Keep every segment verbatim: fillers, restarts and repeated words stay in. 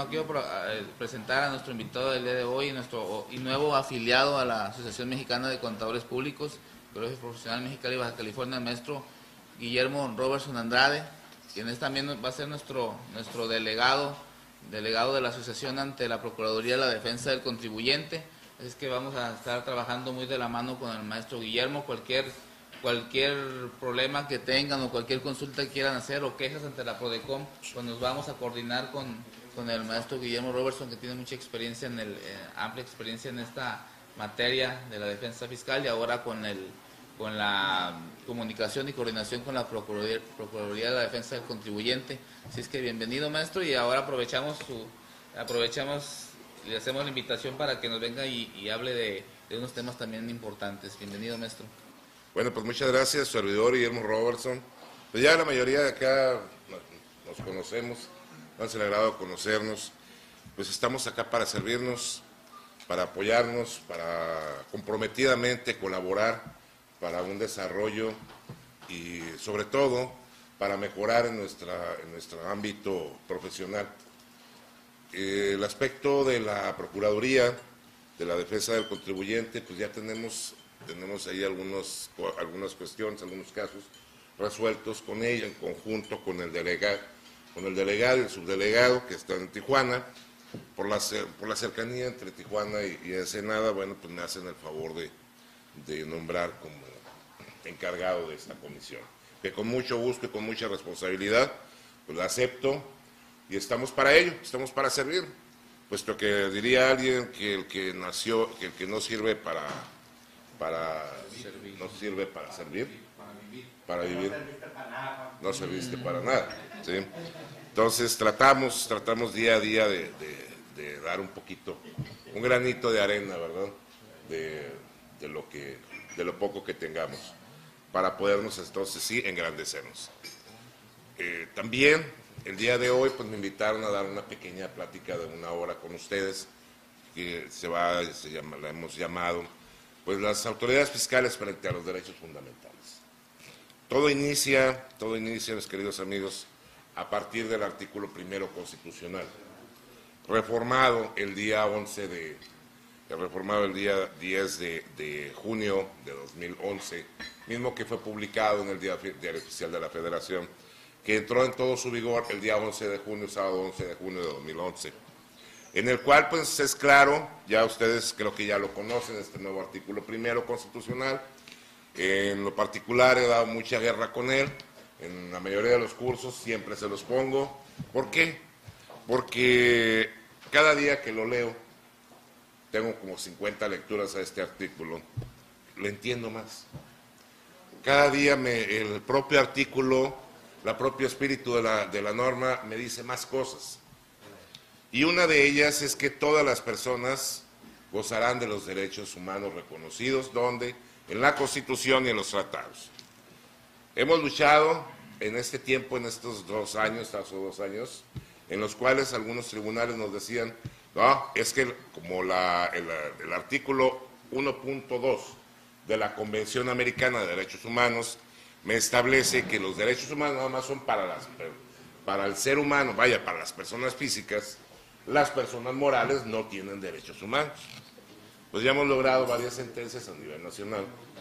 bueno, quiero presentar a nuestro invitado del día de hoy, nuestro y nuevo afiliado a la Asociación Mexicana de Contadores Públicos, Colegio Profesional Mexicali y Baja California, el maestro Guillermo Robertson Andrade, quien es también va a ser nuestro, nuestro delegado, delegado de la asociación ante la Procuraduría de la Defensa del Contribuyente. Es que vamos a estar trabajando muy de la mano con el maestro Guillermo. Cualquier cualquier problema que tengan o cualquier consulta que quieran hacer o quejas ante la Prodecom, pues nos vamos a coordinar con, con el maestro Guillermo Robertson, que tiene mucha experiencia en el eh, amplia experiencia en esta materia de la defensa fiscal, y ahora con el con la comunicación y coordinación con la Procuraduría, Procuraduría de la Defensa del Contribuyente. Así es que bienvenido, maestro, y ahora aprovechamos su aprovechamos le hacemos la invitación para que nos venga y, y hable de, de unos temas también importantes. Bienvenido, maestro. Bueno, pues muchas gracias, servidor Guillermo Robertson. Pues ya la mayoría de acá nos conocemos, nos han alegrado conocernos. Pues estamos acá para servirnos, para apoyarnos, para comprometidamente colaborar para un desarrollo y sobre todo para mejorar en, nuestra, en nuestro ámbito profesional. Eh, el aspecto de la Procuraduría de la Defensa del Contribuyente, pues ya tenemos... Tenemos ahí algunos, algunas cuestiones, algunos casos resueltos con ella, en conjunto con el delegado, con el delegado y el subdelegado que están en Tijuana. Por la, por la cercanía entre Tijuana y, y Ensenada, bueno, pues me hacen el favor de, de nombrar como encargado de esta comisión. Que con mucho gusto y con mucha responsabilidad, pues la acepto y estamos para ello, estamos para servir. Puesto que diría alguien que el que nació, que el que no sirve para... para servir. No sirve para servir, para vivir, para vivir. No serviste para nada, ¿sí? Entonces tratamos, tratamos día a día de, de, de dar un poquito, un granito de arena, ¿verdad? De, de lo que, de lo poco que tengamos, para podernos entonces sí engrandecernos. Eh, también el día de hoy pues me invitaron a dar una pequeña plática de una hora con ustedes, que se va, se llama, la hemos llamado pues las autoridades fiscales frente a los derechos fundamentales. Todo inicia, todo inicia, mis queridos amigos, a partir del artículo primero constitucional, reformado el día once de, reformado el día diez de, de junio de dos mil once, mismo que fue publicado en el Diario Oficial de la Federación, que entró en todo su vigor el día once de junio, sábado once de junio de dos mil once. En el cual pues es claro, ya ustedes creo que ya lo conocen, este nuevo artículo primero constitucional. En lo particular he dado mucha guerra con él, en la mayoría de los cursos siempre se los pongo. ¿Por qué? Porque cada día que lo leo, tengo como cincuenta lecturas a este artículo, lo entiendo más. Cada día me, el propio artículo, el propio espíritu de la, de la norma me dice más cosas. Y una de ellas es que todas las personas gozarán de los derechos humanos reconocidos, donde en la Constitución y en los tratados. Hemos luchado en este tiempo, en estos dos años, estos dos años, en los cuales algunos tribunales nos decían, no, es que como la, el, el artículo uno punto dos de la Convención Americana de Derechos Humanos me establece que los derechos humanos nada más son para, las, para el ser humano, vaya, para las personas físicas. Las personas morales no tienen derechos humanos. Pues ya hemos logrado varias sentencias a nivel nacional,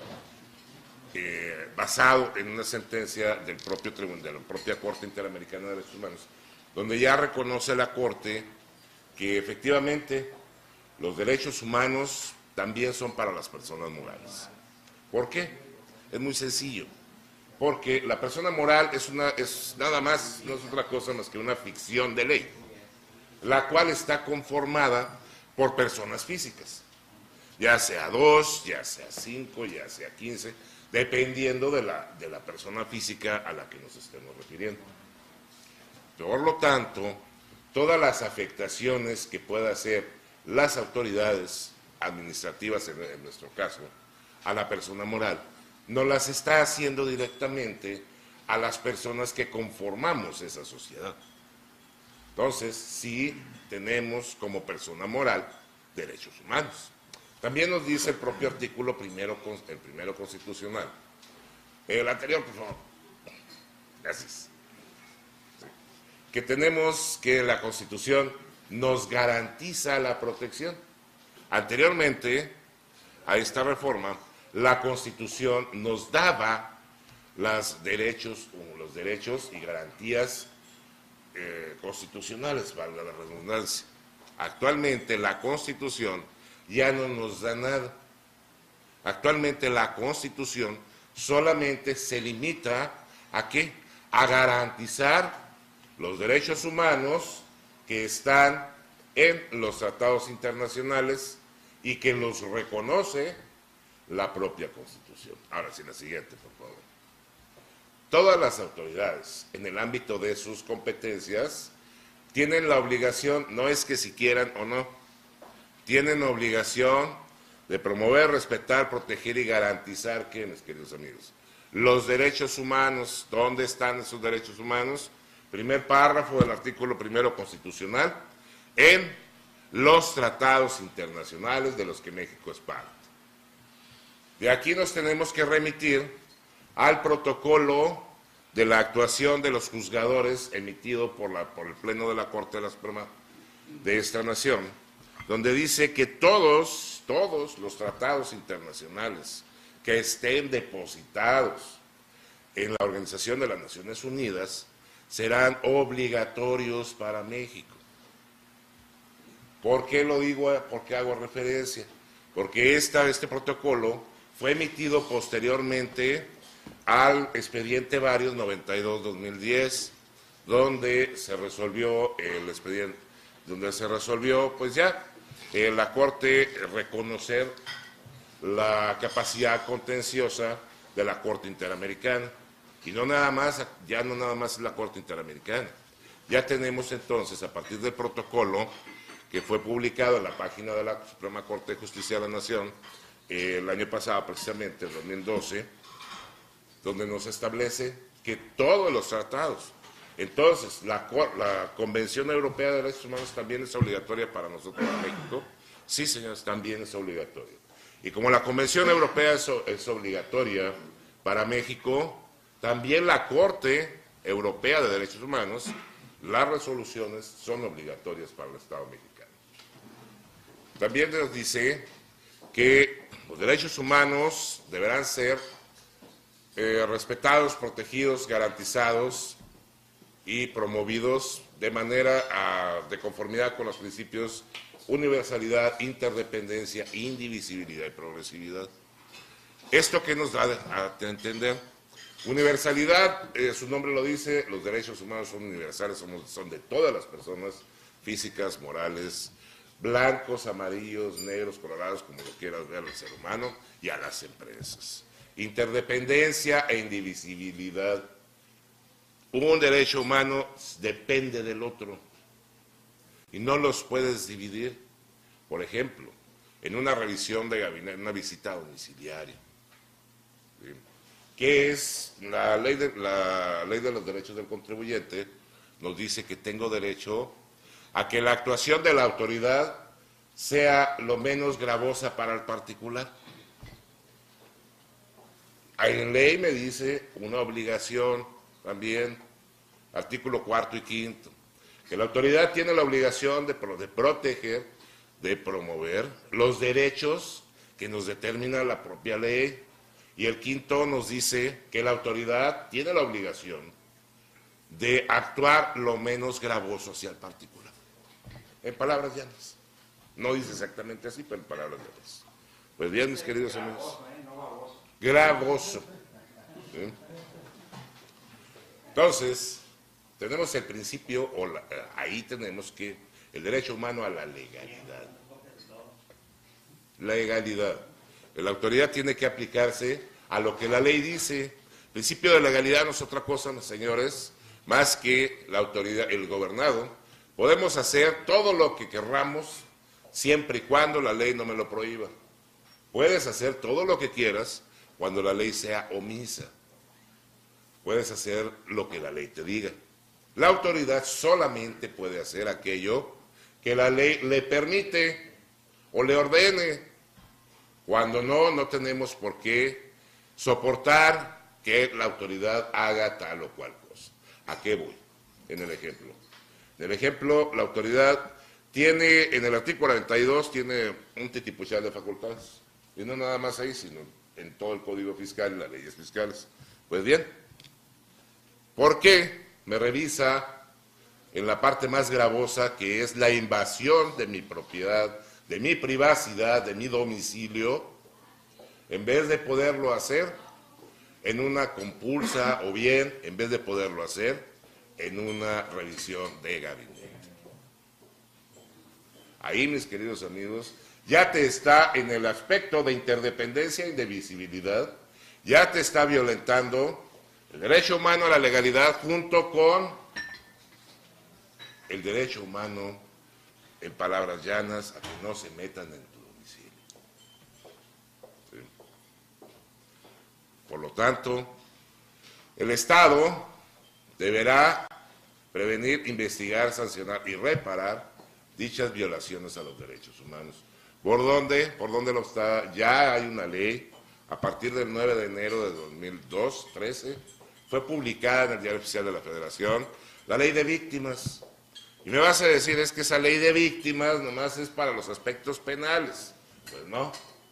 eh, basado en una sentencia del propio tribunal, de la propia Corte Interamericana de Derechos Humanos, donde ya reconoce la Corte que efectivamente los derechos humanos también son para las personas morales. ¿Por qué? Es muy sencillo. Porque la persona moral es, una, es nada más, no es otra cosa más que una ficción de ley, la cual está conformada por personas físicas, ya sea dos, ya sea cinco, ya sea quince, dependiendo de la, de la persona física a la que nos estemos refiriendo. Por lo tanto, todas las afectaciones que puedan hacer las autoridades administrativas, en, en nuestro caso, a la persona moral, no las está haciendo directamente a las personas que conformamos esa sociedad. Entonces, sí tenemos como persona moral derechos humanos. También nos dice el propio artículo primero, el primero constitucional. El anterior, por favor. Gracias. Sí. Que tenemos que la Constitución nos garantiza la protección. Anteriormente a esta reforma, la Constitución nos daba los derechos, los derechos y garantías eh, constitucionales, valga la redundancia. Actualmente la Constitución ya no nos da nada. Actualmente la Constitución solamente se limita a ¿qué? A garantizar los derechos humanos que están en los tratados internacionales y que los reconoce la propia Constitución. Ahora sí, la siguiente, por favor. Todas las autoridades, en el ámbito de sus competencias, tienen la obligación, no es que si quieran o no, tienen obligación de promover, respetar, proteger y garantizar, ¿qué, mis queridos amigos? Los derechos humanos. ¿Dónde están esos derechos humanos? Primer párrafo del artículo primero constitucional, en los tratados internacionales de los que México es parte. De aquí nos tenemos que remitir al protocolo de la actuación de los juzgadores emitido por, la, por el Pleno de la Corte de la Suprema de esta nación, donde dice que todos, todos los tratados internacionales que estén depositados en la Organización de las Naciones Unidas serán obligatorios para México. ¿Por qué lo digo? ¿Por qué hago referencia? Porque esta, este protocolo fue emitido posteriormente al expediente Varios noventa y dos guión dos mil diez, donde se resolvió el expediente, donde se resolvió, pues ya, eh, la Corte reconocer la capacidad contenciosa de la Corte Interamericana. Y no nada más, ya no nada más es la Corte Interamericana. Ya tenemos entonces, a partir del protocolo que fue publicado en la página de la Suprema Corte de Justicia de la Nación eh, el año pasado, precisamente, en dos mil doce, donde nos establece que todos los tratados, entonces la, la Convención Europea de Derechos Humanos también es obligatoria para nosotros en México. Sí, señores, también es obligatoria. Y como la Convención Europea es, es obligatoria para México, también la Corte Europea de Derechos Humanos, las resoluciones son obligatorias para el Estado mexicano. También nos dice que los derechos humanos deberán ser eh, respetados, protegidos, garantizados y promovidos de manera a, de conformidad con los principios universalidad, interdependencia, indivisibilidad y progresividad. ¿Esto qué nos da a entender? Universalidad, eh, su nombre lo dice, los derechos humanos son universales, son, son de todas las personas físicas, morales, blancos, amarillos, negros, colorados, como lo quieras ver al ser humano y a las empresas. Interdependencia e indivisibilidad. Un derecho humano depende del otro y no los puedes dividir. Por ejemplo, en una revisión de gabinete, una visita domiciliaria, ¿sí? ¿Qué es la ley, de, la ley de los derechos del contribuyente? Nos dice que tengo derecho a que la actuación de la autoridad sea lo menos gravosa para el particular. En ley me dice una obligación también, artículo cuarto y quinto, que la autoridad tiene la obligación de, de proteger, de promover los derechos que nos determina la propia ley. Y el quinto nos dice que la autoridad tiene la obligación de actuar lo menos gravoso hacia el particular. En palabras llanas. No dice exactamente así, pero en palabras llanas. Pues bien, mis queridos amigos. Gravoso. ¿Sí? Entonces, tenemos el principio, o la, ahí tenemos que el derecho humano a la legalidad. Legalidad. La autoridad tiene que aplicarse a lo que la ley dice. El principio de legalidad no es otra cosa, señores, más que la autoridad, el gobernado. Podemos hacer todo lo que querramos siempre y cuando la ley no me lo prohíba. Puedes hacer todo lo que quieras cuando la ley sea omisa. Puedes hacer lo que la ley te diga. La autoridad solamente puede hacer aquello que la ley le permite o le ordene. Cuando no, no tenemos por qué soportar que la autoridad haga tal o cual cosa. ¿A qué voy? En el ejemplo. En el ejemplo, la autoridad tiene, en el artículo cuarenta y dos, tiene un titipuchal de facultades. Y no nada más ahí, sino en todo el Código Fiscal y las leyes fiscales. Pues bien, ¿por qué me revisa en la parte más gravosa, que es la invasión de mi propiedad, de mi privacidad, de mi domicilio, en vez de poderlo hacer en una compulsa o bien, en vez de poderlo hacer en una revisión de gabinete? Ahí, mis queridos amigos, ya te está en el aspecto de interdependencia y de visibilidad, ya te está violentando el derecho humano a la legalidad junto con el derecho humano, en palabras llanas, a que no se metan en tu domicilio. ¿Sí? Por lo tanto, el Estado deberá prevenir, investigar, sancionar y reparar dichas violaciones a los derechos humanos. ¿Por dónde? ¿Por dónde lo está? Ya hay una ley, a partir del nueve de enero de dos mil trece, fue publicada en el Diario Oficial de la Federación, la Ley de Víctimas. Y me vas a decir, es que esa Ley de Víctimas nomás es para los aspectos penales. Pues no.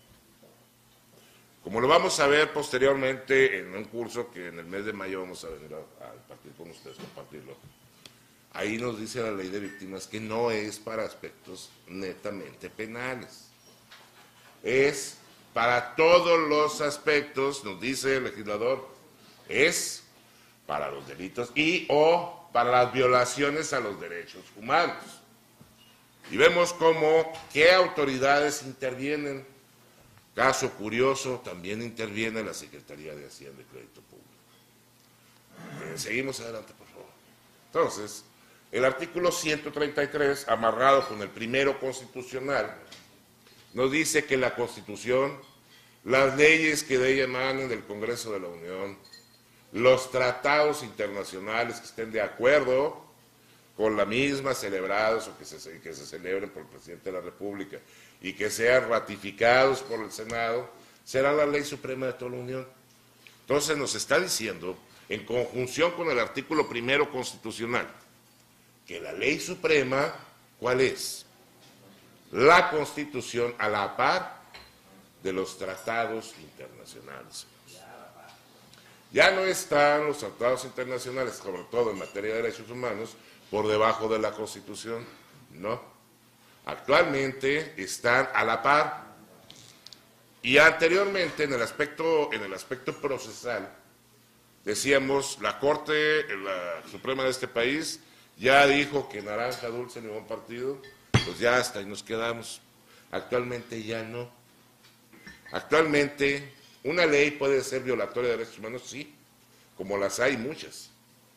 Como lo vamos a ver posteriormente en un curso que en el mes de mayo vamos a venir a, a impartir con ustedes, compartirlo. Ahí nos dice la Ley de Víctimas que no es para aspectos netamente penales. Es para todos los aspectos, nos dice el legislador, es para los delitos y o para las violaciones a los derechos humanos. Y vemos cómo, qué autoridades intervienen. Caso curioso, también interviene la Secretaría de Hacienda y Crédito Público. Eh, seguimos adelante, por favor. Entonces, el artículo ciento treinta y tres, amarrado con el primero constitucional, nos dice que la Constitución, las leyes que de ella emanen del Congreso de la Unión, los tratados internacionales que estén de acuerdo con la misma, celebrados o que se, que se celebren por el Presidente de la República y que sean ratificados por el Senado, será la ley suprema de toda la Unión. Entonces nos está diciendo, en conjunción con el artículo primero constitucional, que la ley suprema, ¿cuál es? La Constitución a la par de los tratados internacionales. Ya no están los tratados internacionales, sobre todo en materia de derechos humanos, por debajo de la Constitución, no. Actualmente están a la par. Y anteriormente, en el aspecto, en el aspecto procesal, decíamos, la Corte la Suprema de este país ya dijo que naranja dulce ni buen partido, pues ya hasta ahí nos quedamos. Actualmente ya no. Actualmente, una ley puede ser violatoria de derechos humanos, sí, como las hay muchas.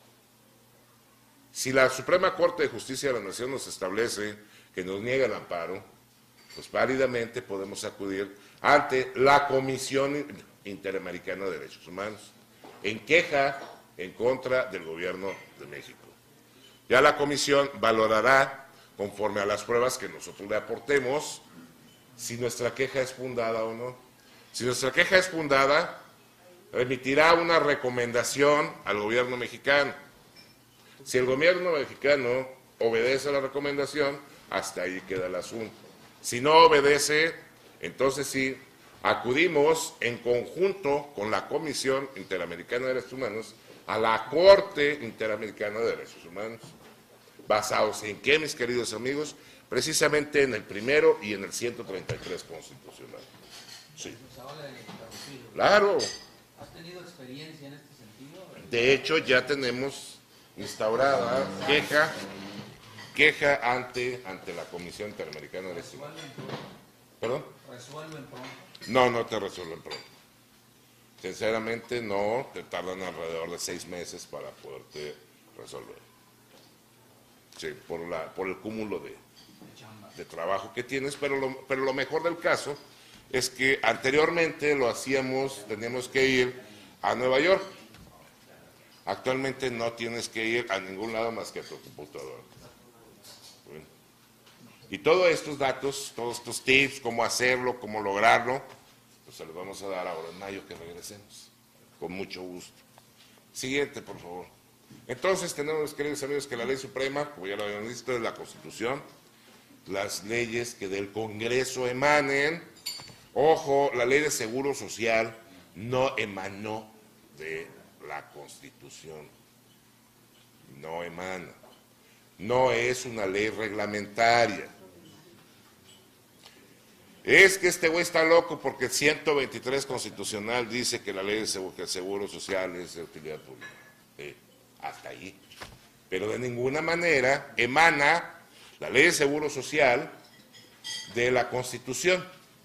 Si la Suprema Corte de Justicia de la Nación nos establece que nos niega el amparo, pues válidamente podemos acudir ante la Comisión Interamericana de Derechos Humanos en queja en contra del Gobierno de México. Ya la comisión valorará, conforme a las pruebas que nosotros le aportemos, si nuestra queja es fundada o no. Si nuestra queja es fundada, remitirá una recomendación al gobierno mexicano. Si el gobierno mexicano obedece a la recomendación, hasta ahí queda el asunto. Si no obedece, entonces sí, acudimos en conjunto con la Comisión Interamericana de Derechos Humanos a la Corte Interamericana de Derechos Humanos. ¿Basados en qué, mis queridos amigos? Precisamente en el primero y en el ciento treinta y tres constitucional. Sí. Claro. ¿Has tenido experiencia en este sentido? De hecho, ya tenemos instaurada queja, queja ante, ante la Comisión Interamericana de Derechos Humanos. ¿Perdón? ¿Resuelven pronto? No, no te resuelven pronto. Sinceramente, no, te tardan alrededor de seis meses para poderte resolver. Sí, por, la, por el cúmulo de, de trabajo que tienes, pero lo, pero lo mejor del caso es que anteriormente lo hacíamos, teníamos que ir a Nueva York. Actualmente no tienes que ir a ningún lado más que a tu computadora. Bueno. Y todos estos datos, todos estos tips, cómo hacerlo, cómo lograrlo, pues se los vamos a dar ahora en mayo que regresemos. Con mucho gusto. Siguiente, por favor. Entonces tenemos, queridos amigos, que la ley suprema, como ya lo habíamos visto, es la Constitución. las leyes que del Congreso emanen. Ojo, la ley de Seguro Social no emanó de la Constitución, no emana, no es una ley reglamentaria. Es que este güey está loco porque el ciento veintitrés constitucional dice que la ley de seguro, que el seguro social es de utilidad pública. Eh, hasta ahí. Pero de ninguna manera emana la ley de seguro social de la Constitución.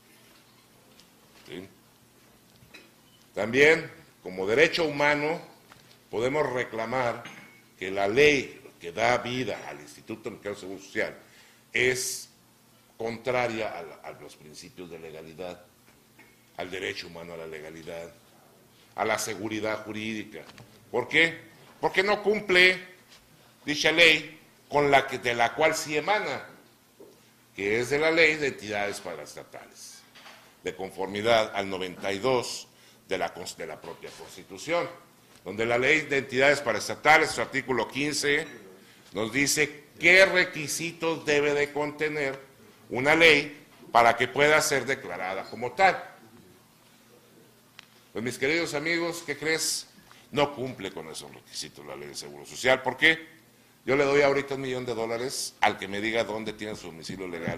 ¿Sí? También, como derecho humano, podemos reclamar que la ley que da vida al Instituto Mexicano de Seguro Social es contraria a, a los principios de legalidad, al derecho humano a la legalidad, a la seguridad jurídica. ¿Por qué? Porque no cumple dicha ley con la que, de la cual sí emana, que es de la Ley de Entidades Paraestatales, de conformidad al noventa y dos de la, de la propia Constitución, donde la Ley de Entidades Paraestatales, su artículo quince, nos dice qué requisitos debe de contener una ley para que pueda ser declarada como tal. Pues mis queridos amigos, ¿qué crees? No cumple con esos requisitos la Ley de Seguro Social. ¿Por qué? Yo le doy ahorita un millón de dólares al que me diga dónde tiene su domicilio legal.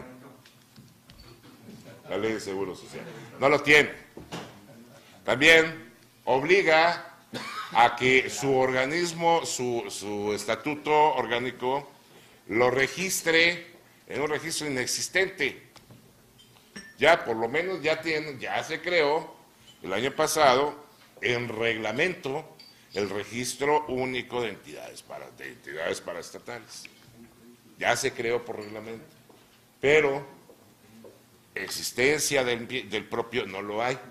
La Ley de Seguro Social. No lo tiene. También obliga a que su organismo, su, su estatuto orgánico, lo registre en un registro inexistente. Ya, por lo menos ya tiene, ya se creó el año pasado en reglamento el registro único de entidades para, de entidades paraestatales. Ya se creó por reglamento, pero existencia del, del propio no lo hay.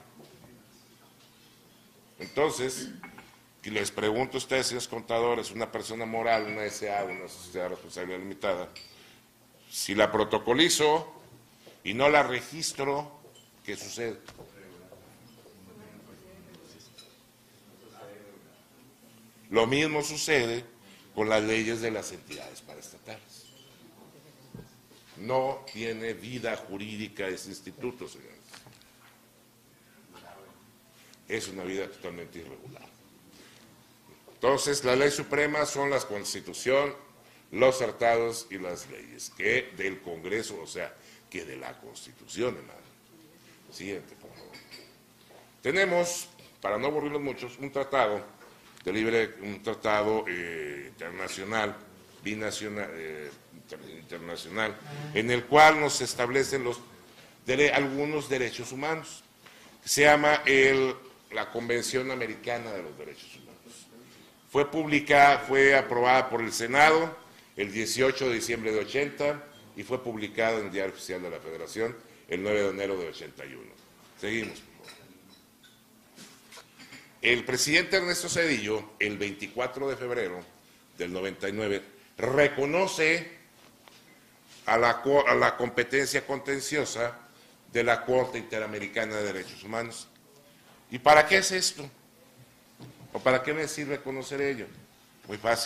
Entonces, les pregunto a ustedes, señores contadores, una persona moral, una S A, una sociedad de responsabilidad limitada, si la protocolizo y no la registro, ¿qué sucede? Lo mismo sucede con las leyes de las entidades paraestatales. No tiene vida jurídica ese instituto, señores. Es una vida totalmente irregular. Entonces, la ley suprema son la Constitución, los tratados y las leyes, que del Congreso, o sea, que de la Constitución, hermano. Siguiente, por favor. Tenemos, para no aburrirlos muchos, un tratado de libre, un tratado eh, internacional, binacional, eh, internacional, en el cual nos establecen los de, algunos derechos humanos. Se llama el, la Convención Americana de los Derechos Humanos. Fue publicada, fue aprobada por el Senado el dieciocho de diciembre de ochenta y fue publicada en el Diario Oficial de la Federación el nueve de enero de ochenta y uno. Seguimos, por favor. El presidente Ernesto Zedillo, el veinticuatro de febrero del noventa y nueve, reconoce a la, a la competencia contenciosa de la Corte Interamericana de Derechos Humanos. ¿Y para qué es esto? ¿O para qué me sirve conocer ello? Muy fácil.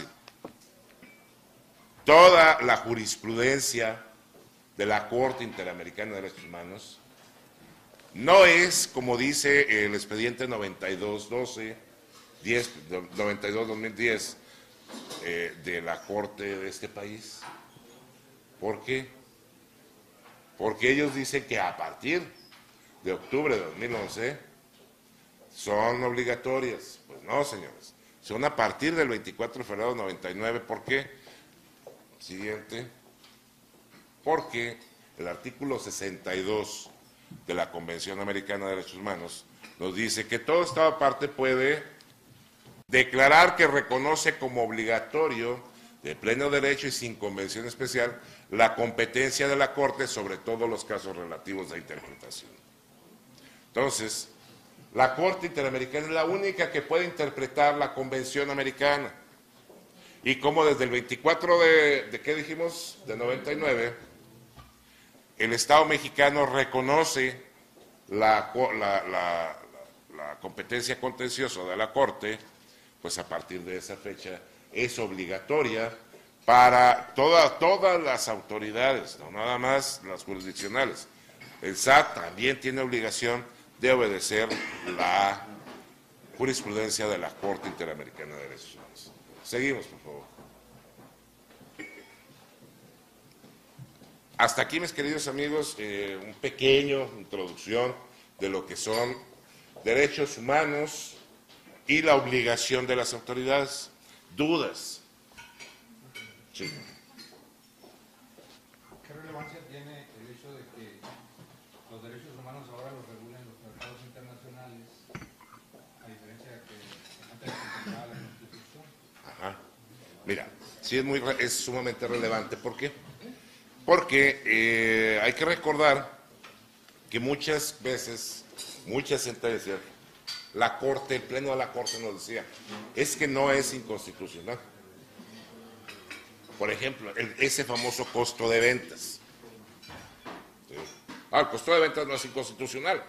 Toda la jurisprudencia de la Corte Interamericana de Derechos Humanos no es, como dice el expediente noventa y dos doce, noventa y dos dos mil diez eh, de la Corte de este país. ¿Por qué? Porque ellos dicen que a partir de octubre de dos mil once son obligatorias. Pues no, señores, son a partir del veinticuatro de febrero del noventa y nueve. ¿Por qué? Siguiente. Porque el artículo sesenta y dos de la Convención Americana de Derechos Humanos nos dice que todo Estado parte puede declarar que reconoce como obligatorio de pleno derecho y sin convención especial la competencia de la Corte sobre todos los casos relativos a interpretación. Entonces, la Corte Interamericana es la única que puede interpretar la Convención Americana. Y como desde el veinticuatro de, de ¿qué dijimos? De noventa y nueve, el Estado mexicano reconoce la, la, la, la competencia contenciosa de la Corte, pues a partir de esa fecha es obligatoria para toda, todas las autoridades, no nada más las jurisdiccionales. El S A T también tiene obligación de obedecer la jurisprudencia de la Corte Interamericana de Derechos Humanos. Seguimos, por favor. Hasta aquí, mis queridos amigos, eh, un pequeño introducción de lo que son derechos humanos y la obligación de las autoridades. ¿Dudas? Sí. ¿Qué relevancia tiene el hecho de que los derechos humanos ahora los regulan los tratados internacionales, a diferencia de que antes se contemplaba la Constitución? Ajá. Mira, sí es, muy, es sumamente relevante. ¿Por qué? Porque eh, hay que recordar que muchas veces, muchas sentencias, la Corte, el Pleno de la Corte nos decía, es que no es inconstitucional. Por ejemplo, el, ese famoso costo de ventas. ¿Sí? Ah, el costo de ventas no es inconstitucional.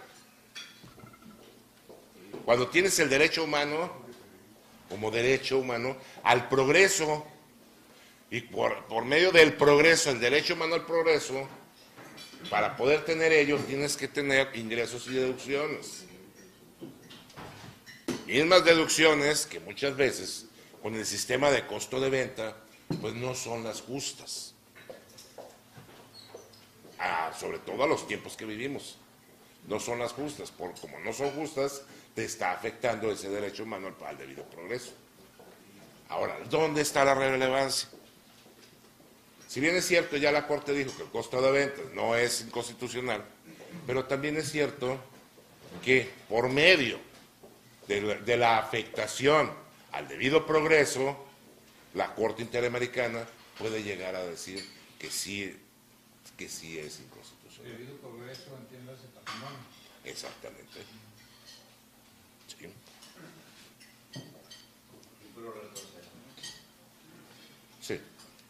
Cuando tienes el derecho humano, como derecho humano, al progreso, y por, por medio del progreso, el derecho humano al progreso, para poder tener ello, tienes que tener ingresos y deducciones. Mismas deducciones que muchas veces, con el sistema de costo de venta, pues no son las justas. Ah, sobre todo a los tiempos que vivimos. No son las justas. Por, como no son justas, te está afectando ese derecho humano al, al debido progreso. Ahora, ¿dónde está la relevancia? Si bien es cierto, ya la Corte dijo que el costo de ventas no es inconstitucional, pero también es cierto que por medio de la, de la afectación al debido progreso, la Corte Interamericana puede llegar a decir que sí, que sí es inconstitucional. El debido progreso, entiéndase, patrimonio. Exactamente. Sí. Sí.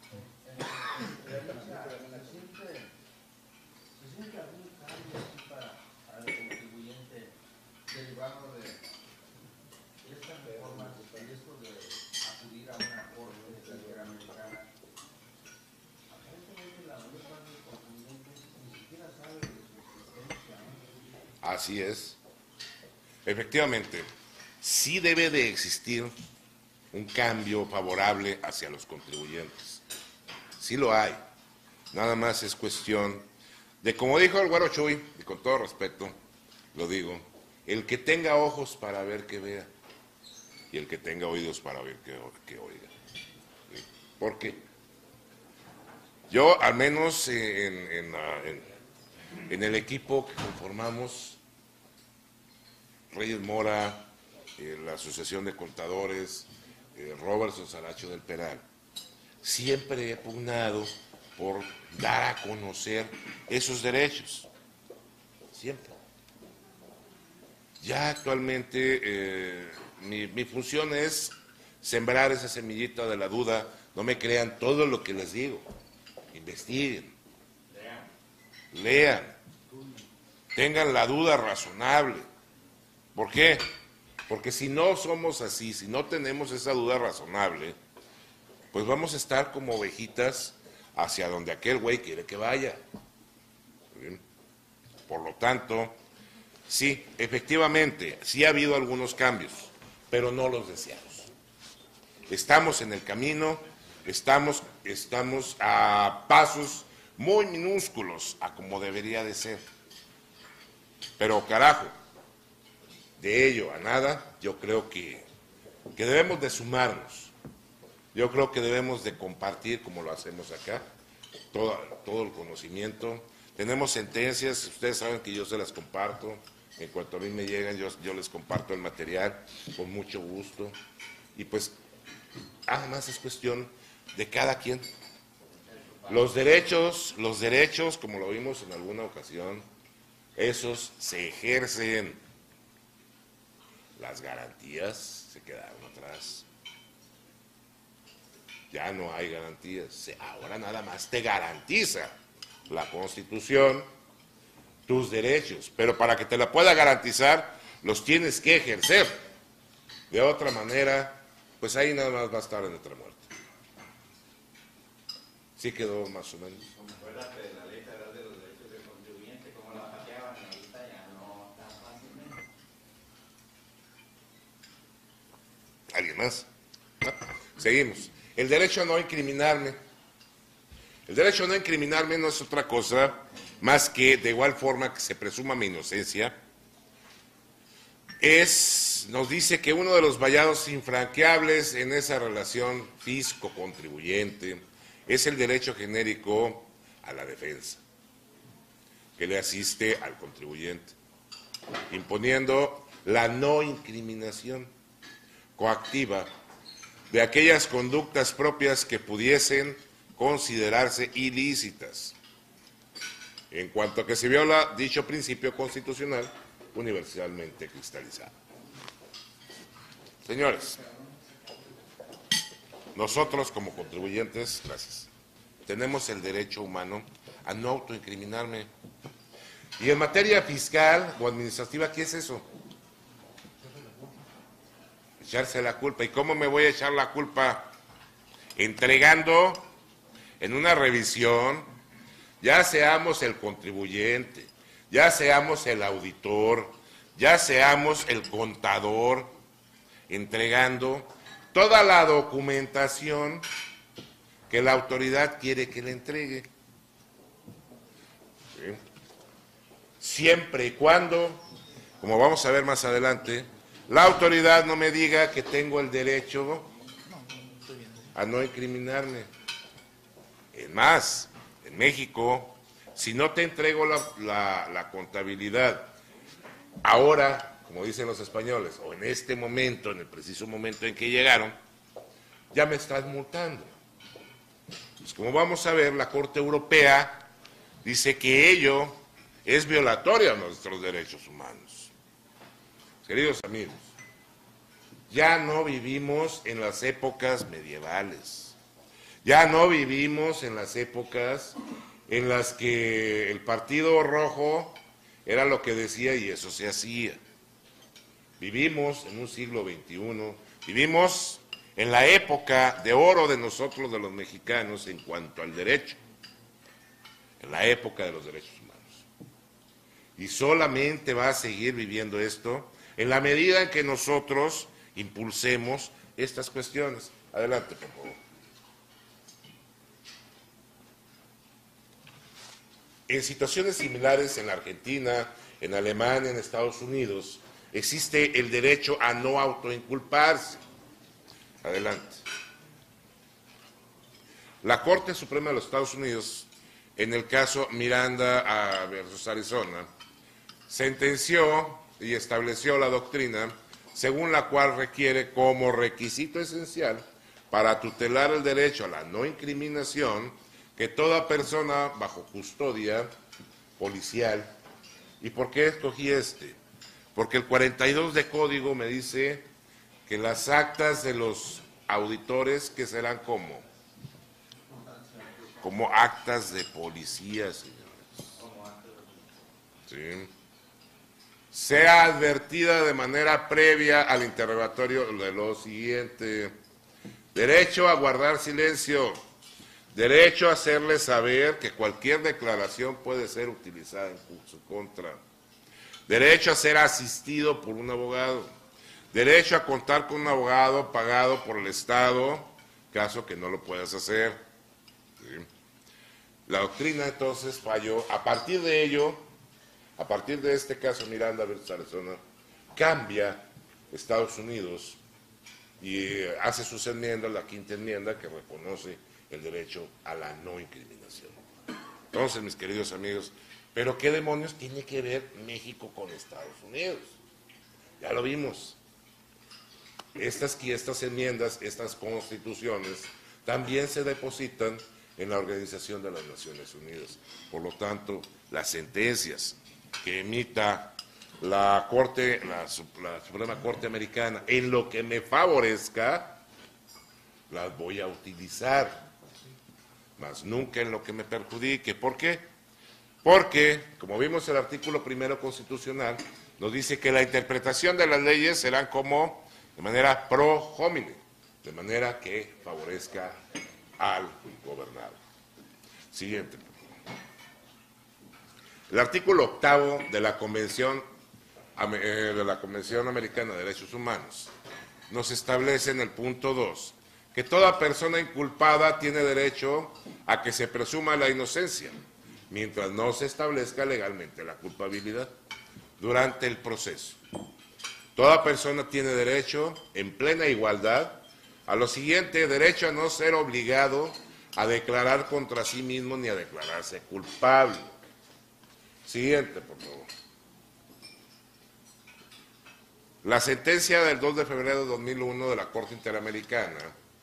¿Se siente algún cambio así para, para el contribuyente derivado de estas reformas y esto de acudir a una corte interamericana? Aparentemente la mayor parte de los contribuyentes ni siquiera sabe de su existencia, ¿no? Así es. Efectivamente, sí debe de existir un cambio favorable hacia los contribuyentes. Sí lo hay. Nada más es cuestión de, como dijo el Güero Chuy, y con todo respeto lo digo, el que tenga ojos para ver que vea y el que tenga oídos para oír que, que oiga. ¿Sí? ¿Por qué? Yo, al menos en, en, en, en el equipo que conformamos, Reyes Mora, eh, la Asociación de Contadores, eh, Robertson Saracho del Peral, siempre he pugnado por dar a conocer esos derechos. Siempre. Ya actualmente eh, mi, mi función es sembrar esa semillita de la duda. No me crean todo lo que les digo. Investiguen. Lean. Lean. Tengan la duda razonable. ¿Por qué? Porque si no somos así, si no tenemos esa duda razonable, pues vamos a estar como ovejitas hacia donde aquel güey quiere que vaya. ¿Bien? Por lo tanto, sí, efectivamente, sí ha habido algunos cambios, pero no los deseados. Estamos en el camino, estamos, estamos a pasos muy minúsculos a como debería de ser. Pero carajo, de ello a nada, yo creo que, que debemos de sumarnos. Yo creo que debemos de compartir, como lo hacemos acá, todo, todo el conocimiento. Tenemos sentencias, ustedes saben que yo se las comparto. En cuanto a mí me llegan, yo, yo les comparto el material con mucho gusto. Y pues, además es cuestión de cada quien. Los derechos, los derechos, como lo vimos en alguna ocasión, esos se ejercen. Las garantías se quedaron atrás. Ya no hay garantías. Ahora nada más te garantiza la Constitución tus derechos, pero para que te la pueda garantizar, los tienes que ejercer. De otra manera, pues ahí nada más va a estar en otra muerte. Sí quedó más o menos. Acuérdate de la ley federal de los derechos del contribuyente, cómo la pateaban, ahorita ya no tan fácilmente. ¿Alguien más? ¿No? Seguimos. El derecho a no incriminarme. El derecho a no incriminarme no es otra cosa más que, de igual forma que se presuma mi inocencia, es, nos dice que uno de los vallados infranqueables en esa relación fisco-contribuyente es el derecho genérico a la defensa, que le asiste al contribuyente, imponiendo la no incriminación coactiva de aquellas conductas propias que pudiesen considerarse ilícitas, en cuanto a que se viola dicho principio constitucional universalmente cristalizado. Señores, nosotros como contribuyentes, gracias, tenemos el derecho humano a no autoincriminarme. Y en materia fiscal o administrativa, ¿qué es eso? Echarse la culpa. ¿Y cómo me voy a echar la culpa? Entregando en una revisión, ya seamos el contribuyente, ya seamos el auditor, ya seamos el contador, entregando toda la documentación que la autoridad quiere que le entregue. ¿Sí? Siempre y cuando, como vamos a ver más adelante, la autoridad no me diga que tengo el derecho a no incriminarme. Es más, en México, si no te entrego la, la, la contabilidad ahora, como dicen los españoles, o en este momento, en el preciso momento en que llegaron, ya me estás multando. Pues como vamos a ver, la Corte Europea dice que ello es violatorio a nuestros derechos humanos. Queridos amigos, ya no vivimos en las épocas medievales, ya no vivimos en las épocas en las que el Partido Rojo era lo que decía y eso se hacía. Vivimos en un siglo veintiuno, vivimos en la época de oro de nosotros, de los mexicanos, en cuanto al derecho, en la época de los derechos humanos. Y solamente va a seguir viviendo esto en la medida en que nosotros impulsemos estas cuestiones. Adelante, por favor. En situaciones similares en la Argentina, en Alemania, en Estados Unidos, existe el derecho a no autoinculparse. Adelante. La Corte Suprema de los Estados Unidos, en el caso Miranda versus Arizona, sentenció y estableció la doctrina según la cual requiere como requisito esencial para tutelar el derecho a la no incriminación que toda persona bajo custodia policial. ¿Y por qué escogí este? Porque el cuarenta y dos de código me dice que las actas de los auditores que serán como como actas de policía, señores. Sí. Sea advertida de manera previa al interrogatorio de lo siguiente: derecho a guardar silencio, derecho a hacerle saber que cualquier declaración puede ser utilizada en su contra, derecho a ser asistido por un abogado, derecho a contar con un abogado pagado por el Estado, caso que no lo puedas hacer. ¿Sí? La doctrina entonces falló. A partir de ello, a partir de este caso Miranda versus Arizona, cambia Estados Unidos y hace sus enmiendas, la quinta enmienda, que reconoce el derecho a la no incriminación. Entonces, mis queridos amigos, ¿pero qué demonios tiene que ver México con Estados Unidos? Ya lo vimos. Estas, estas enmiendas, estas constituciones, también se depositan en la Organización de las Naciones Unidas. Por lo tanto, las sentencias que emita la Corte, la, la Suprema Corte Americana, en lo que me favorezca, las voy a utilizar, mas nunca en lo que me perjudique. ¿Por qué? Porque, como vimos el artículo primero constitucional, nos dice que la interpretación de las leyes serán como de manera pro homine, de manera que favorezca al gobernado. Siguiente. El artículo octavo de la Convención, de la Convención Americana de Derechos Humanos nos establece en el punto dos que toda persona inculpada tiene derecho a que se presuma la inocencia, mientras no se establezca legalmente la culpabilidad durante el proceso. Toda persona tiene derecho, en plena igualdad, a lo siguiente: derecho a no ser obligado a declarar contra sí mismo ni a declararse culpable. Siguiente, por favor. La sentencia del dos de febrero de dos mil uno de la Corte Interamericana,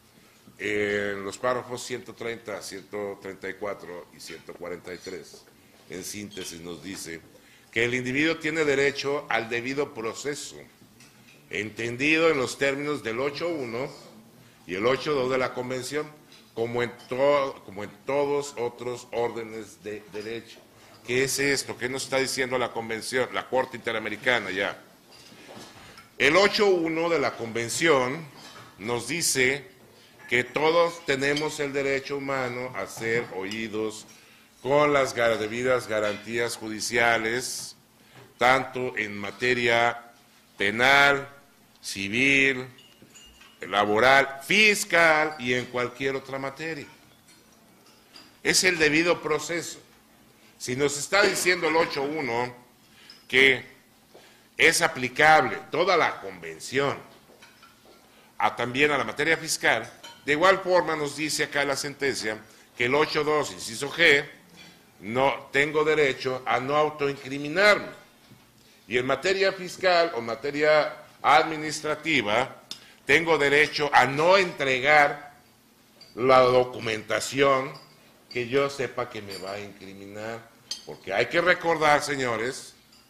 en los párrafos ciento treinta, ciento treinta y cuatro y ciento cuarenta y tres, en síntesis nos dice que el individuo tiene derecho al debido proceso, entendido en los términos del ocho punto uno y el ocho punto dos de la Convención, como en, to como en todos otros órdenes de derecho. ¿Qué es esto? ¿Qué nos está diciendo la Convención, la Corte Interamericana ya? El ocho punto uno de la Convención nos dice que todos tenemos el derecho humano a ser oídos con las debidas garantías judiciales, tanto en materia penal, civil, laboral, fiscal y en cualquier otra materia. Es el debido proceso. Si nos está diciendo el ocho punto uno que es aplicable toda la convención a, también a la materia fiscal, de igual forma nos dice acá la sentencia que el ocho punto dos, inciso G, no tengo derecho a no autoincriminarme. Y en materia fiscal o materia administrativa, tengo derecho a no entregar la documentación que yo sepa que me va a incriminar. Porque hay que recordar, señores,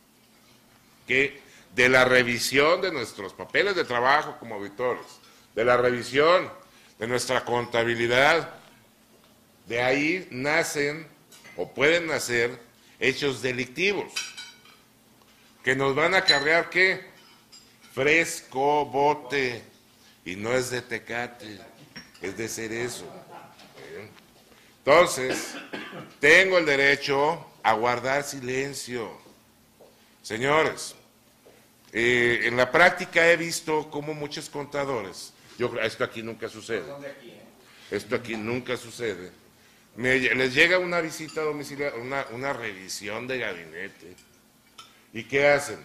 que de la revisión de nuestros papeles de trabajo como auditores, de la revisión de nuestra contabilidad, de ahí nacen o pueden nacer hechos delictivos que nos van a acarrear, ¿qué? Fresco bote, y no es de Tecate, es de cerezo. Entonces, tengo el derecho a guardar silencio. Señores, eh, en la práctica he visto cómo muchos contadores, yo esto aquí nunca sucede, esto aquí nunca sucede, me, les llega una visita domiciliaria, una, una revisión de gabinete, ¿y qué hacen?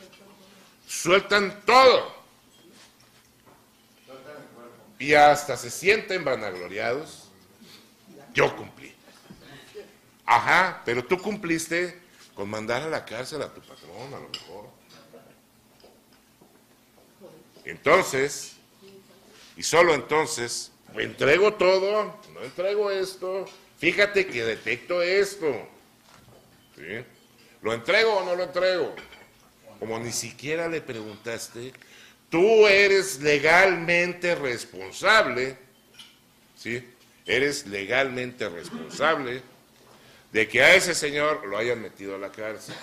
Sueltan todo, y hasta se sienten vanagloriados. Yo cumplí. Ajá, pero tú cumpliste con mandar a la cárcel a tu patrón, a lo mejor. Entonces, y solo entonces, entrego todo, no entrego esto, fíjate que detecto esto. ¿Sí? ¿Lo entrego o no lo entrego? Como ni siquiera le preguntaste, tú eres legalmente responsable, ¿sí? Eres legalmente responsable de que a ese señor lo hayan metido a la cárcel.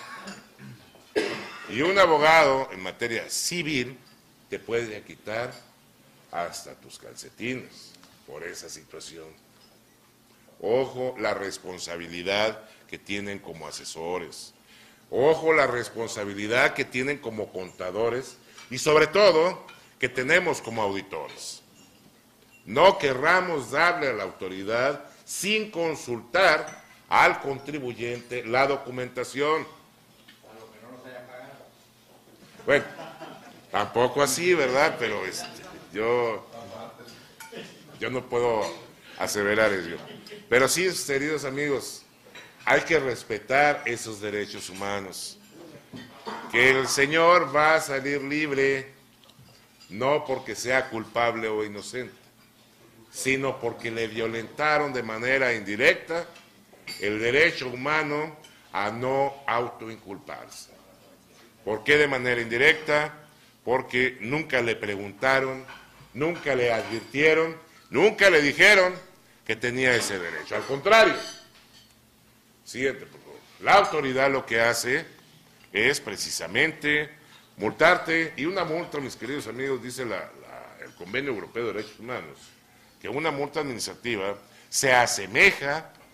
Y un abogado en materia civil te puede quitar hasta tus calcetines por esa situación. Ojo la responsabilidad que tienen como asesores. Ojo la responsabilidad que tienen como contadores y sobre todo que tenemos como auditores. No querramos darle a la autoridad sin consultar al contribuyente la documentación. A lo que no nos haya pagado. Bueno, tampoco así, ¿verdad? Pero este, yo, yo no puedo aseverar eso. Pero sí, queridos amigos, hay que respetar esos derechos humanos. Que el señor va a salir libre, no porque sea culpable o inocente, sino porque le violentaron de manera indirecta el derecho humano a no autoinculparse. ¿Por qué de manera indirecta? Porque nunca le preguntaron, nunca le advirtieron, nunca le dijeron que tenía ese derecho. Al contrario, siguiente, por favor. La autoridad lo que hace es precisamente multarte, y una multa, mis queridos amigos, dice la, la, el Convenio Europeo de Derechos Humanos, que una multa administrativa se asemeja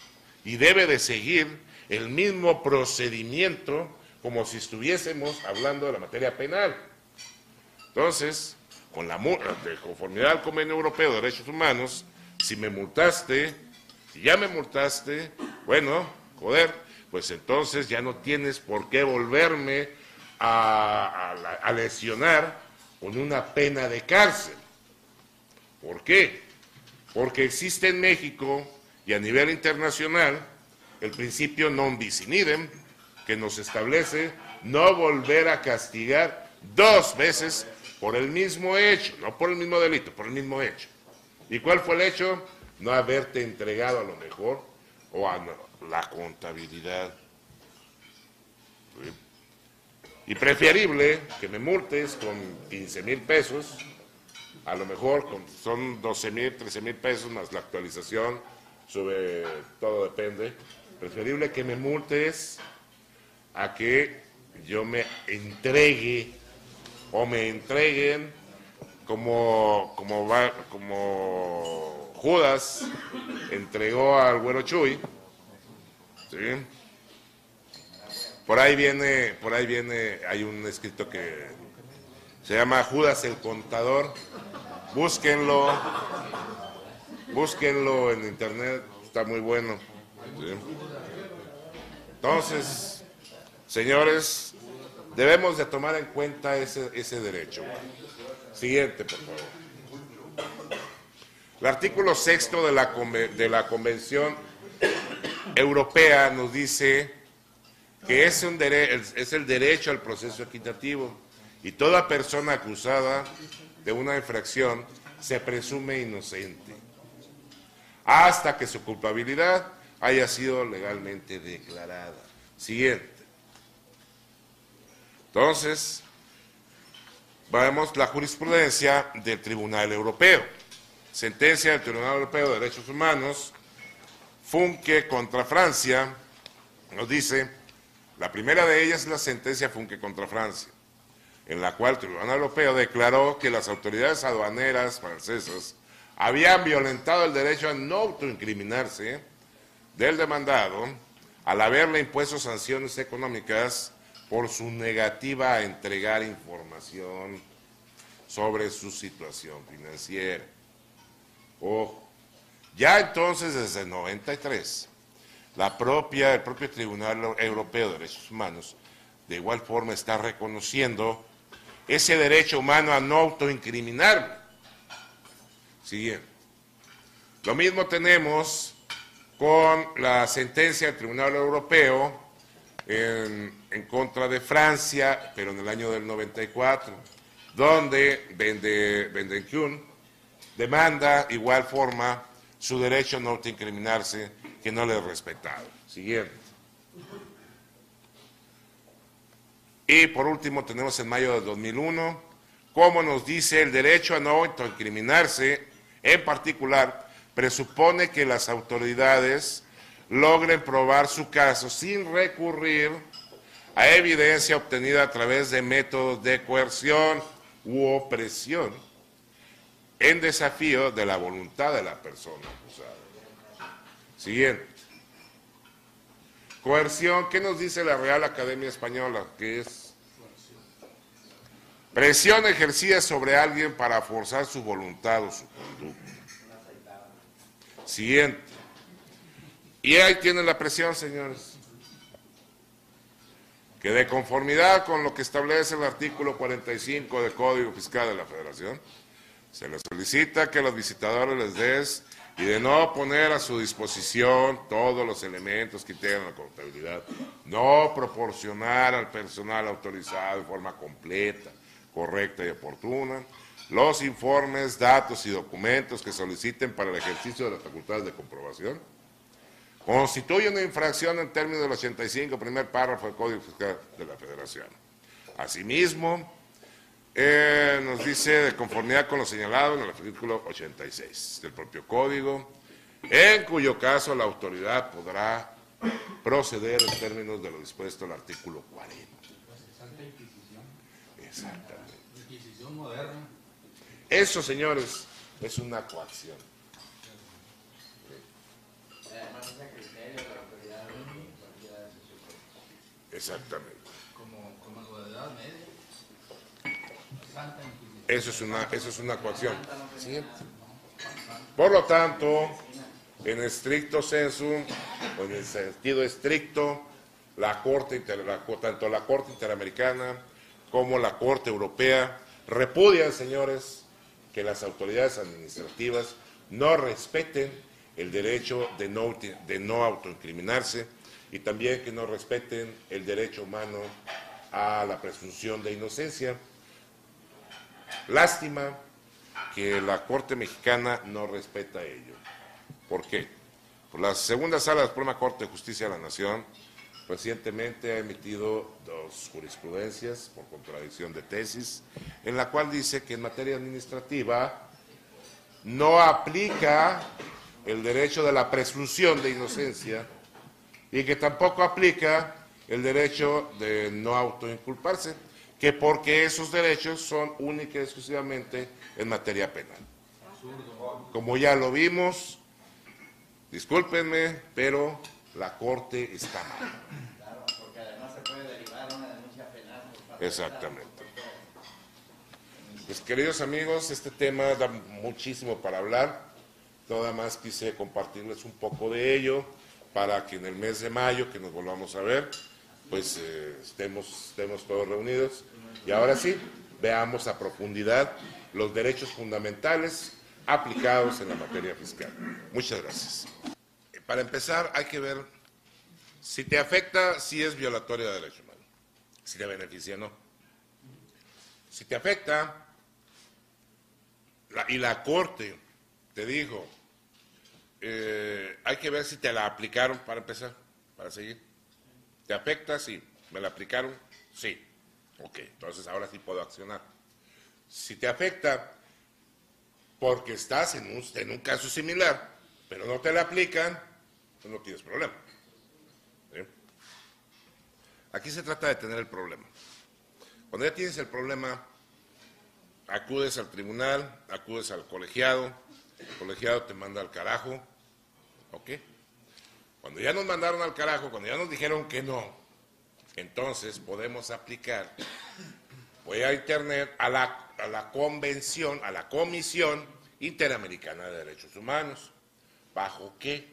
y debe de seguir el mismo procedimiento como si estuviésemos hablando de la materia penal. Entonces, con la de conformidad al Convenio Europeo de Derechos Humanos, si me multaste, si ya me multaste, bueno, joder, pues entonces ya no tienes por qué volverme a, a, a lesionar con una pena de cárcel. ¿Por qué? Porque existe en México y a nivel internacional el principio non bis in idem, que nos establece no volver a castigar dos veces por el mismo hecho, no por el mismo delito, por el mismo hecho. ¿Y cuál fue el hecho? No haberte entregado a lo mejor o a la contabilidad. ¿Sí? Y preferible que me multes con quince mil pesos, a lo mejor con, son doce mil, trece mil pesos más la actualización, sobre todo depende, preferible que me multes a que yo me entregue o me entreguen como, como, va, como Judas entregó al güero Chuy, ¿sí? Por ahí viene, por ahí viene, hay un escrito que se llama Judas el Contador, búsquenlo, búsquenlo en internet, está muy bueno, ¿sí? Entonces, señores, debemos de tomar en cuenta ese, ese derecho. Siguiente, por favor. El artículo sexto de la, de la Convención Europea nos dice que es, un dere, es el derecho al proceso equitativo y toda persona acusada de una infracción se presume inocente hasta que su culpabilidad haya sido legalmente declarada. Siguiente. Entonces, vemos la jurisprudencia del Tribunal Europeo. Sentencia del Tribunal Europeo de Derechos Humanos, Funke contra Francia, nos dice, la primera de ellas es la sentencia Funke contra Francia, en la cual el Tribunal Europeo declaró que las autoridades aduaneras francesas habían violentado el derecho a no autoincriminarse del demandado al haberle impuesto sanciones económicas por su negativa a entregar información sobre su situación financiera. Ojo, ya entonces desde el noventa y tres, la propia, el propio Tribunal Europeo de Derechos Humanos de igual forma está reconociendo ese derecho humano a no autoincriminarme. Siguiente. Lo mismo tenemos con la sentencia del Tribunal Europeo en, en contra de Francia, pero en el año del noventa y cuatro, donde Bendencun demanda igual forma su derecho a no autoincriminarse, que no le es respetado. Siguiente. Y por último tenemos en mayo del dos mil uno, como nos dice el derecho a no autoincriminarse, en particular, presupone que las autoridades logren probar su caso sin recurrir a evidencia obtenida a través de métodos de coerción u opresión en desafío de la voluntad de la persona acusada. Siguiente. Coerción, ¿qué nos dice la Real Academia Española? Que es presión ejercida sobre alguien para forzar su voluntad o su conducta. Siguiente. Y ahí tienen la presión, señores. Que de conformidad con lo que establece el artículo cuarenta y cinco del Código Fiscal de la Federación, se les solicita que a los visitadores les des y de no poner a su disposición todos los elementos que integran la contabilidad, no proporcionar al personal autorizado de forma completa, correcta y oportuna los informes, datos y documentos que soliciten para el ejercicio de las facultades de comprobación, constituye una infracción en términos del ochenta y cinco, primer párrafo del Código Fiscal de la Federación. Asimismo, eh, nos dice de conformidad con lo señalado en el artículo ochenta y seis del propio Código, en cuyo caso la autoridad podrá proceder en términos de lo dispuesto en el artículo cuarenta. Santa Inquisición. Exactamente. Inquisición moderna. Eso, señores, es una coacción. Además, entonces a criterio de la autoridad de cualquiera de sus sujetos. Exactamente. Como, como en la Edad Media. Santa Inquisición. Eso es una, eso es una coacción. Siguiente. Por lo tanto, en estricto sensu, o en el sentido estricto, la Corte, Inter, la, tanto la Corte Interamericana como la Corte Europea repudian, señores, que las autoridades administrativas no respeten el derecho de no, de no autoincriminarse y también que no respeten el derecho humano a la presunción de inocencia. Lástima que la Corte Mexicana no respeta ello. ¿Por qué? Pues la segunda sala de la Suprema Corte de Justicia de la Nación recientemente ha emitido dos jurisprudencias por contradicción de tesis, en la cual dice que en materia administrativa no aplica el derecho de la presunción de inocencia y que tampoco aplica el derecho de no autoinculparse, que porque esos derechos son únicamente y exclusivamente en materia penal. Como ya lo vimos, discúlpenme, pero la Corte está mal. Claro, porque además se puede derivar una denuncia penal por parte de Exactamente. Pues queridos amigos, este tema da muchísimo para hablar. Nada más quise compartirles un poco de ello para que en el mes de mayo, que nos volvamos a ver, pues eh, estemos, estemos todos reunidos. Y ahora sí, veamos a profundidad los derechos fundamentales aplicados en la materia fiscal. Muchas gracias. Para empezar, hay que ver si te afecta, si es violatorio de derechos humanos. Si te beneficia, no. Si te afecta, la, y la Corte te dijo, eh, hay que ver si te la aplicaron para empezar, para seguir. ¿Te afecta? Sí. ¿Me la aplicaron? Sí. Ok, entonces ahora sí puedo accionar. Si te afecta porque estás en un, en un caso similar, pero no te la aplican, pues no tienes problema. ¿Sí? Aquí se trata de tener el problema. Cuando ya tienes el problema, acudes al tribunal, acudes al colegiado, el colegiado te manda al carajo, ¿ok? Cuando ya nos mandaron al carajo, cuando ya nos dijeron que no, entonces podemos aplicar, voy a internet, a la, a la convención, a la Comisión Interamericana de Derechos Humanos. ¿Bajo qué?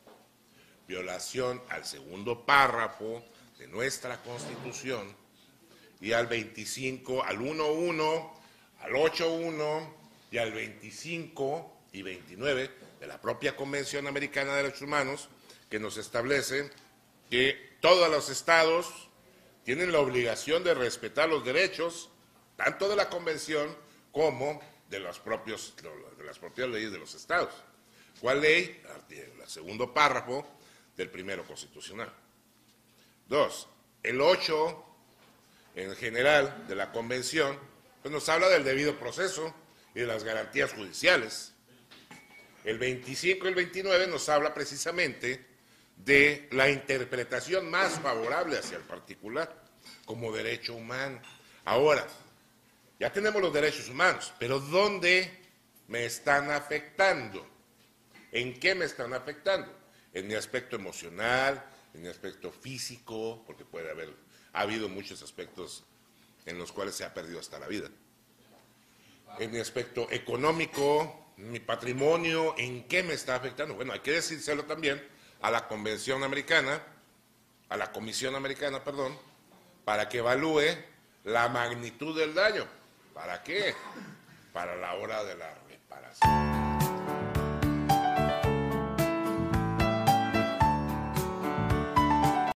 Violación al segundo párrafo de nuestra Constitución y al veinticinco, al uno punto uno, al ocho punto uno y al veinticinco y veintinueve de la propia Convención Americana de Derechos Humanos, que nos establece que todos los estados tienen la obligación de respetar los derechos, tanto de la Convención como de, los propios, de las propias leyes de los estados. ¿Cuál ley? El segundo párrafo del primero constitucional. Dos, el ocho, en general, de la Convención, pues nos habla del debido proceso y de las garantías judiciales. El veinticinco y el veintinueve nos habla precisamente de la interpretación más favorable hacia el particular como derecho humano. Ahora, ya tenemos los derechos humanos, pero ¿dónde me están afectando? ¿En qué me están afectando? En mi aspecto emocional, en mi aspecto físico, porque puede haber, ha habido muchos aspectos en los cuales se ha perdido hasta la vida. En mi aspecto económico, mi patrimonio, ¿en qué me está afectando? Bueno, hay que decírselo también a la Convención Americana, a la Comisión Americana, perdón, para que evalúe la magnitud del daño. ¿Para qué? Para la hora de la reparación.